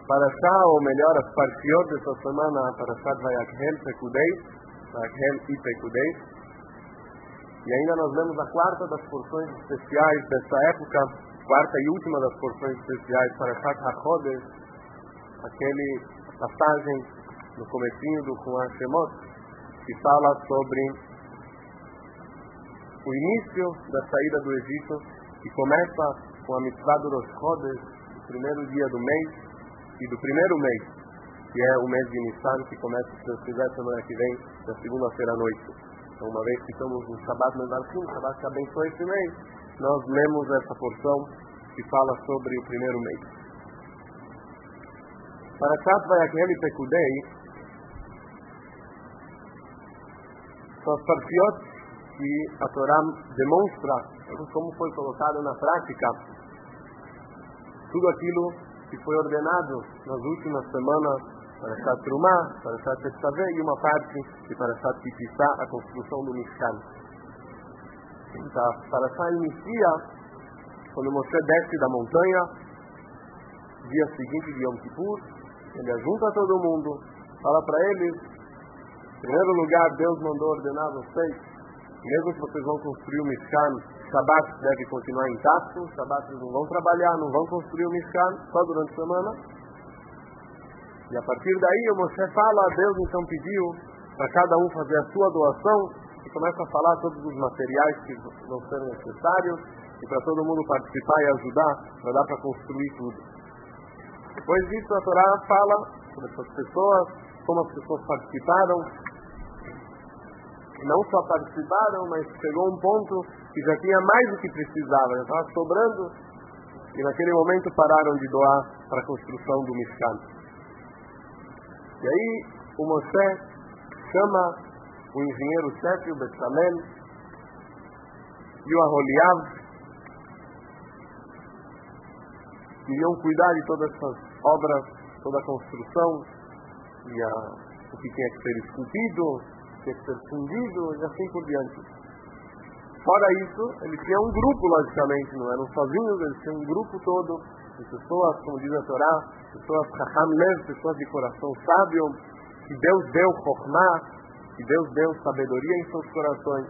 Parashá, ou melhor, as parashiot dessa semana, Parashat Vayakhel, Pekudei, Vayakhel e Pekudei. E ainda nós lemos a quarta das porções especiais dessa época, quarta e última das porções especiais, Parashat HaChodesh, aquele passagem no comecinho do Chumash Shemot, que fala sobre o início da saída do Egito, que começa com a mitzvah do Rosh Chodesh, o primeiro dia do mês, e do primeiro mês, que é o mês de Nissan, que começa, se Deus quiser, semana que vem, na segunda-feira à noite. Então, uma vez que estamos no Shabbat Medarchim, Shabbat que abençoa esse mês, nós lemos essa porção que fala sobre o primeiro mês. Parashat Vayakhel e Pekudei são as parashiot que a Torá demonstra como foi colocado na prática tudo aquilo que foi ordenado nas últimas semanas para Parashat Trumá, Parashat Tetzaveh e uma parte de Parashat Kitissá, a construção do Mishkan. Então, a Parashá inicia quando Moshe desce da montanha, dia seguinte de Yom Kippur, ele ajunta todo mundo, fala para eles, em primeiro lugar, Deus mandou ordenar vocês, mesmo que vocês vão construir o Mishkan, Shabbat deve continuar intacto, Shabbat eles não vão trabalhar, não vão construir o Mishkan, só durante a semana. E a partir daí o Moshe fala, Deus então pediu para cada um fazer a sua doação, e começa a falar todos os materiais que vão ser necessários, e para todo mundo participar e ajudar, para dar para construir tudo. Depois disso a Torá fala sobre essas pessoas, como as pessoas participaram, não só participaram, mas chegou um ponto que já tinha mais do que precisava, já estava sobrando, e naquele momento pararam de doar para a construção do Mishkan. E aí o Moshe chama o engenheiro-chefe, o Bezalel, e o Aholiab, que iam cuidar de todas essas obras, toda a construção, e o que tinha que ser esculpido, tinha que ser fundido, e assim por diante. Fora isso, eles tinham um grupo, logicamente, não eram sozinhos, eles tinham um grupo todo de pessoas, como diz a Torá, pessoas Chacham Lev, pessoas de coração sábio, que Deus deu Chokhmah, que Deus deu sabedoria em seus corações.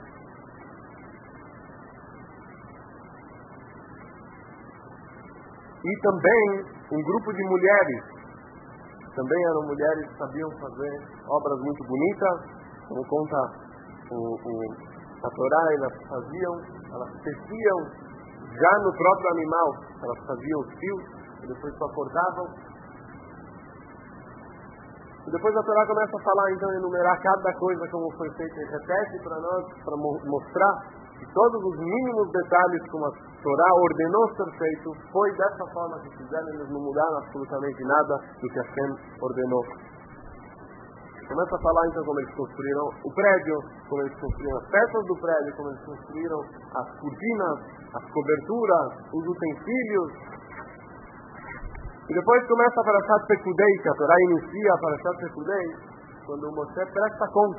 E também um grupo de mulheres, também eram mulheres que sabiam fazer obras muito bonitas, como conta a Torá, elas teciam já no próprio animal, elas faziam os fios, e depois só cortavam. E depois a Torá começa a falar, então, enumerar cada coisa como foi feita, e repete para nós, para mostrar que todos os mínimos detalhes como a Torá ordenou ser feito, foi dessa forma que fizeram, eles não mudaram absolutamente nada do que Hashem ordenou. Começa a falar então como eles construíram o prédio, como eles construíram as peças do prédio, como eles construíram as cortinas, as coberturas, os utensílios. E depois começa a Parashat Pekudei, que a Torá inicia a Parashat Pekudei, quando o Moshe presta conta.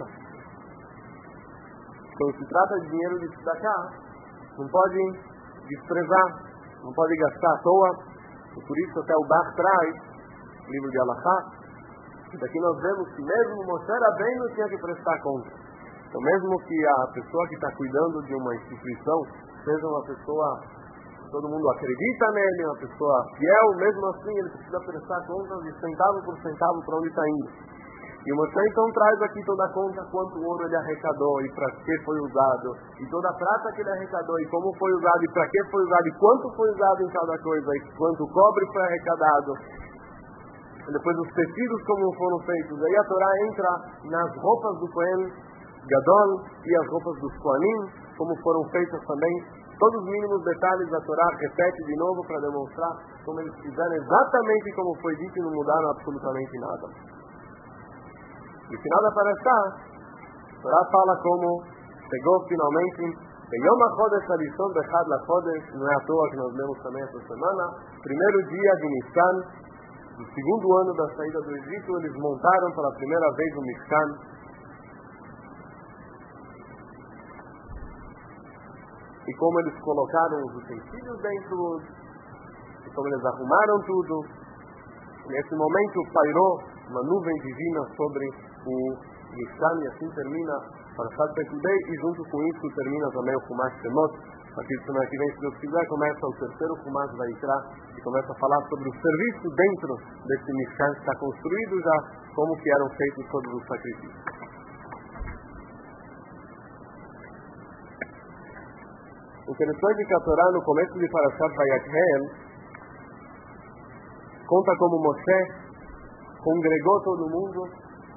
Quando se trata de dinheiro de tzedakah, não pode desprezar, não pode gastar à toa. E por isso até o Bach traz, livro de Halachá, e daqui nós vemos que mesmo Moshe Rabbeinu tinha que prestar conta. Então mesmo que a pessoa que está cuidando de uma instituição seja uma pessoa que todo mundo acredita nele, uma pessoa fiel, mesmo assim ele precisa prestar contas de centavo por centavo para onde está indo. E o Moshe então traz aqui toda a conta, quanto ouro ele arrecadou e para que foi usado, e toda a prata que ele arrecadou e como foi usado e para que foi usado e quanto foi usado em cada coisa e quanto cobre foi arrecadado. Depois os tecidos como foram feitos. Aí a Torá entra nas roupas do Cohen Gadol e as roupas dos Kohanim, como foram feitas também. Todos os mínimos detalhes da Torá repete de novo para demonstrar como eles fizeram exatamente como foi dito e não mudaram absolutamente nada. No final da Parashá, a Torá fala como chegou finalmente Yom HaChodesh, a lição de Chad LaChodesh, não é à toa que nós lemos também essa semana, primeiro dia de Nissan, no segundo ano da saída do Egito, eles montaram pela primeira vez o Mishkan. E como eles colocaram os utensílios dentro, e como eles arrumaram tudo, Nesse momento pairou uma nuvem divina sobre o Mishkan, e assim termina Parashat Pekudei, e junto com isso termina também o Chumash Shemot. A partir de semana que vem, se Deus quiser, começa o terceiro Chumash Vaikra, e começa a falar sobre o serviço dentro desse Mishkan que está construído já, como que eram feitos todos os sacrifícios. Interessante que a Torá, no começo de Parashat Vayakhel, conta como Moshe congregou todo mundo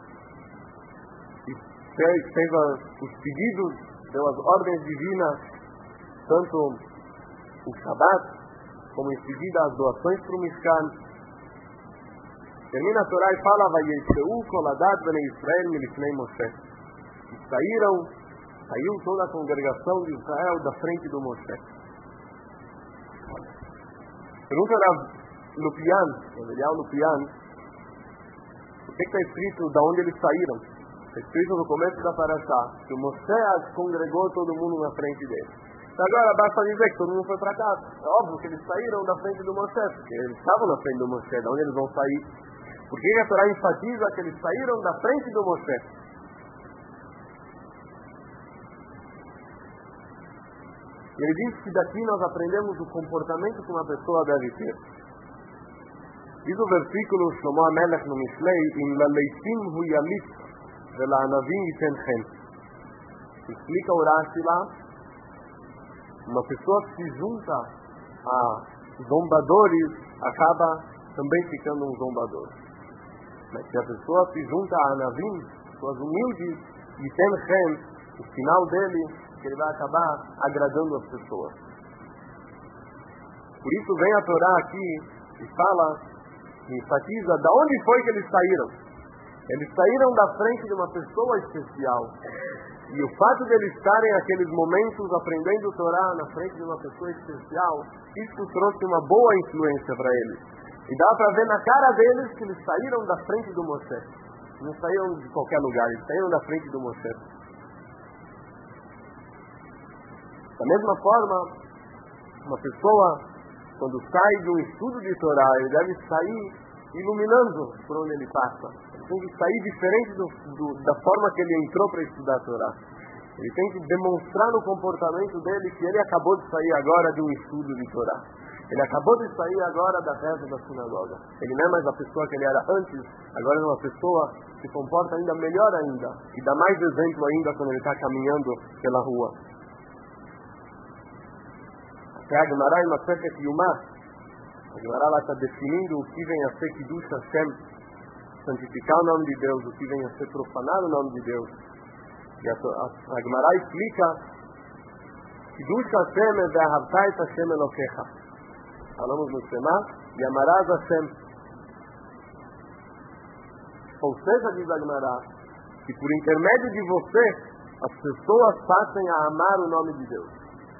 e fez os pedidos, deu as ordens divinas, tanto o Shabbat, como em seguida as doações para o Mishkan. Termina a Torá e fala: Vayesheu koladat bnei Israel milifnei Moshe. E saiu toda a congregação de Israel da frente do Moshe. Pergunta a Lupian, Eliyahu Lupian, o que está escrito de onde eles saíram? Está escrito no começo da Parashá que o Moshe congregou todo mundo na frente dele. Então agora basta dizer que todo mundo foi para casa. É óbvio que eles saíram da frente do Moshe, porque eles estavam na frente do Moshe. De onde eles vão sair? Por que a Torá enfatiza que eles saíram da frente do Moshe? Ele diz que daqui nós aprendemos o comportamento que uma pessoa deve ter. Diz o versículo Shlomo HaMelech no Mishlei: Im laleitim hu yalit vela'anavim yiten chen. Explica o Rashi lá: uma pessoa que se junta a zombadores acaba também ficando um zombador. Mas se a pessoa se junta a anavim, pessoas humildes, yiten chen, o final dele é que ele vai acabar agradando as pessoas. Por isso vem a Torá aqui e fala, enfatiza, da onde foi que eles saíram? Eles saíram da frente de uma pessoa especial. E o fato de eles estarem naqueles momentos aprendendo Torá na frente de uma pessoa especial, isso trouxe uma boa influência para eles. E dá para ver na cara deles que eles saíram da frente do Moshe. Não saíram de qualquer lugar, eles saíram da frente do Moshe. Da mesma forma, uma pessoa, quando sai de um estudo de Torá, ele deve sair iluminando por onde ele passa. Ele tem que sair diferente da forma que ele entrou para estudar a Torá. Ele tem que demonstrar no comportamento dele que ele acabou de sair agora de um estudo de Torá. Ele acabou de sair agora da reza da sinagoga. Ele não é mais a pessoa que ele era antes, agora é uma pessoa que se comporta ainda melhor ainda, e dá mais exemplo ainda quando ele está caminhando pela rua. A Gemara em Masechet Yumah, a Gemara lá está definindo o que vem a ser Kiddush Hashem, santificar o nome de Deus, o que vem a ser profanar o nome de Deus. E a Gemara explica: Kiddush Hashem é ve'ahavta et Hashem Elokecha. Falamos no Shema, e amarás Hashem. Ou seja, diz a Gemara, que por intermédio de você, as pessoas passem a amar o nome de Deus.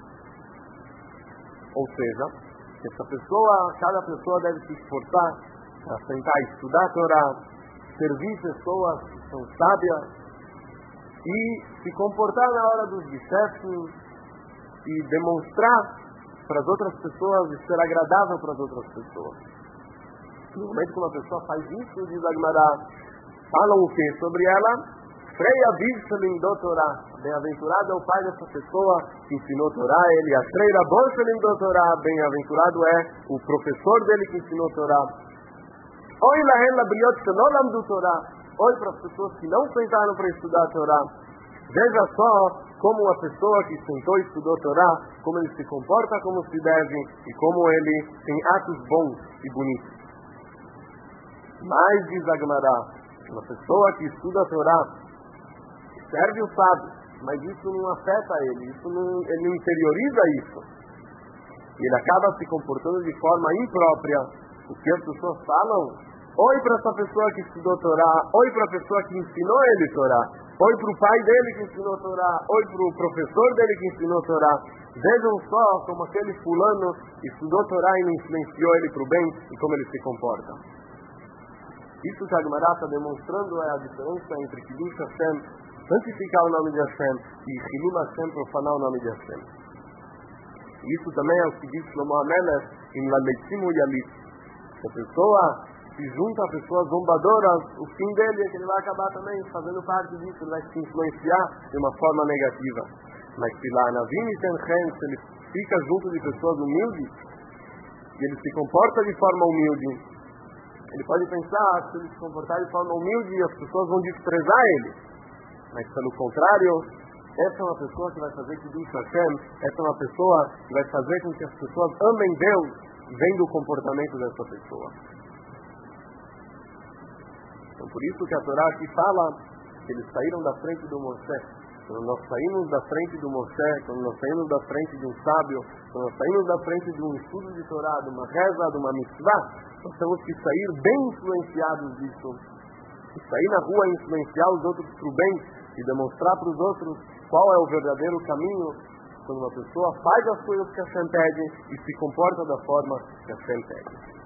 Ou seja, cada pessoa deve se esforçar para tentar estudar a Torá, servir pessoas que são sábias e se comportar na hora dos bichefes e demonstrar para as outras pessoas e ser agradável para as outras pessoas. No momento que uma pessoa faz isso, diz a Gemara, falam o que sobre ela? Freia Bishlim do Torá. Bem-aventurado é o pai dessa pessoa que ensinou Torá. Ele, a Freira Bishlim do Torá. Bem-aventurado é o professor dele que ensinou Torá. Oi lahen labriot shenolam do Torá. Oi para as pessoas que não sentaram para estudar a Torá. Veja só como a pessoa que sentou e estudou Torá, como ele se comporta como se deve e como ele tem atos bons e bonitos. Mas, diz a Gemara, uma pessoa que estuda a Torá serve o sábio, mas isso não afeta ele, ele não interioriza isso. E ele acaba se comportando de forma imprópria. O que as pessoas falam? Oi para essa pessoa que estudou Torá, oi para a pessoa que ensinou ele Torá, oi para o pai dele que ensinou Torá, oi para o professor dele que ensinou Torá. Vejam só como aquele fulano estudou Torá e não influenciou ele para o bem e como ele se comporta. Isso que a Gemara está demonstrando é a diferença entre Kiddush Hashem, santificar o nome de Hashem, e Hilul Hashem, profanar o nome de Hashem. Isso também é o que diz Shlomo HaMelech em Laleitim Yalit. Se a pessoa se junta a pessoas zombadoras, o fim dele é que ele vai acabar também fazendo parte disso, ele vai se influenciar de uma forma negativa. Mas se lá na se ele fica junto de pessoas humildes, e ele se comporta de forma humilde, ele pode pensar, se ele se comportar de forma humilde, as pessoas vão desprezar ele. Mas pelo contrário, essa é uma pessoa que vai fazer Kiddush Hashem, essa é uma pessoa que vai fazer com que as pessoas amem Deus, vendo o comportamento dessa pessoa. Então por isso que a Torá aqui fala que eles saíram da frente do Moshe. Quando nós saímos da frente do Moshe, quando nós saímos da frente de um sábio, quando nós saímos da frente de um estudo de Torá, de uma reza, de uma mitzvah, nós temos que sair bem influenciados disso. E sair na rua e influenciar os outros para o bem e demonstrar para os outros qual é o verdadeiro caminho. Quando uma pessoa faz as coisas que Hashem pede e se comporta da forma que Hashem pede.